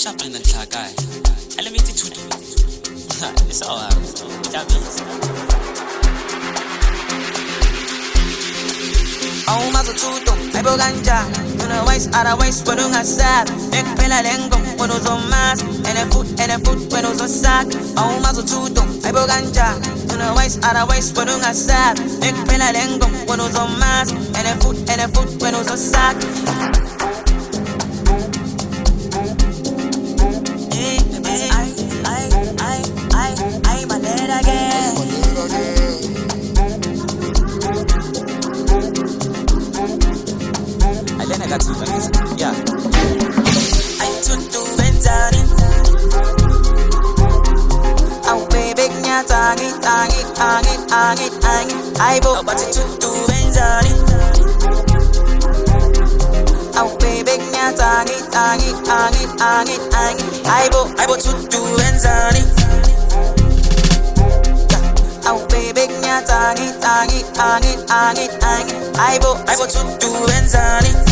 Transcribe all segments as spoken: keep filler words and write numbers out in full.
sharpen the clock, guy. Elevated to do. It's alright. That means. Oh, mazo tuto, ay boganja. Una wise, ara wise, pwedong asap. Ek pela lengong, pwedong zomas. Ene foot, ene foot, pwedong zosak. Oh, mazo tuto, ay boganja. Una wise, ara wise, pwedong asap. Ek pela lengong, pwedong zomas. Ene foot, ene foot, pwedong zosak. Hey, hey, ay, ay, ay, ay, ay, manera again. Yeah. I took to Benzani. Oh baby, nya tangi, tangi, tangi, tangi, tangi. I bo, but it took to Benzani. Oh baby, nya tangi, tangi, tangi, tangi, tangi. I bo, I bo took to Benzani. Oh baby, nya tangi, tangi, tangi, tangi, tangi. I bo, I bo took to Benzani.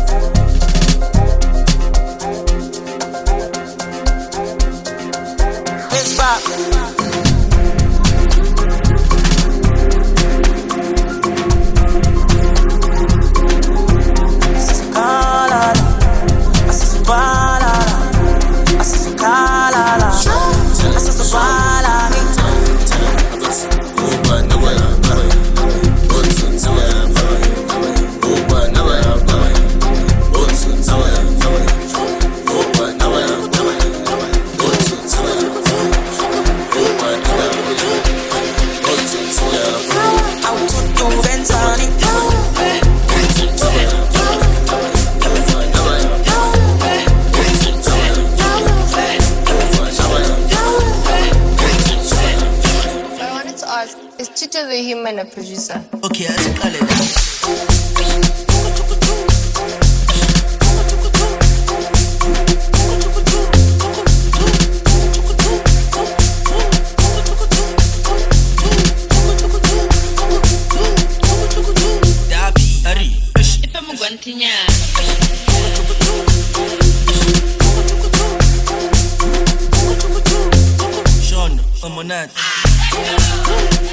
Pop. The human a producer. Okay, let's call it that. Sean, I'm on that.